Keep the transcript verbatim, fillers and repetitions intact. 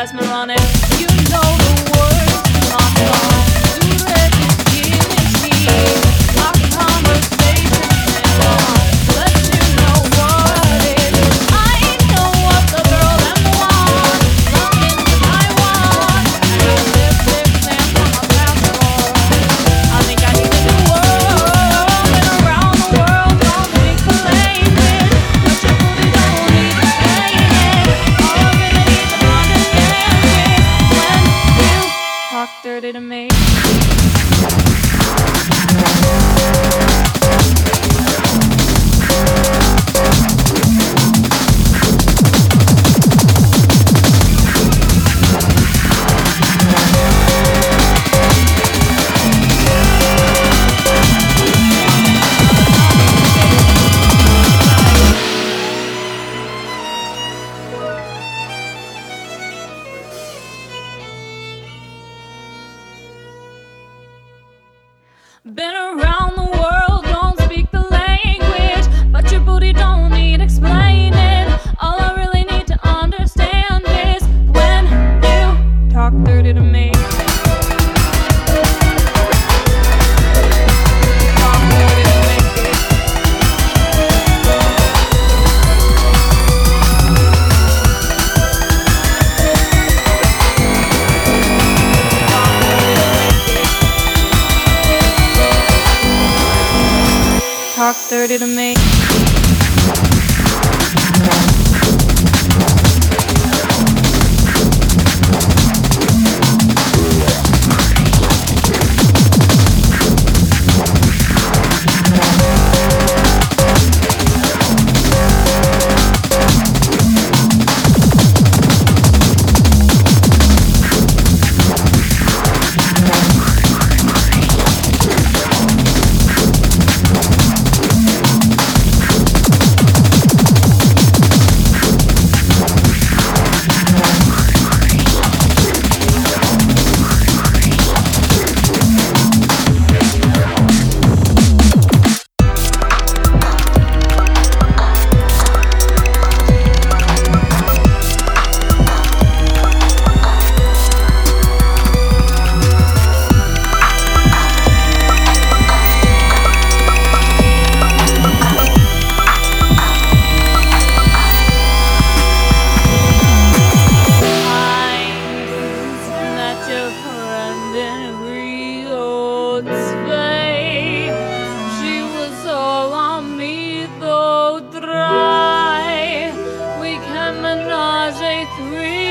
plasma running. You know the words to my song. You read this healing sheet. Our conversations live on. Let you know what it is. I know what the girl them want. Something I want. I got lipstick stamps on my passport. I think I need a new world. Been around the world, don't speak the language. But your booty don't need to say it. All I really need to understand is when you talk dirty to me. Been around the world, don't speak the language, but your booty don't need explaining. All I really need to understand is when you talk dirty to me. Talk dirty to me. Talk dirty to me. Three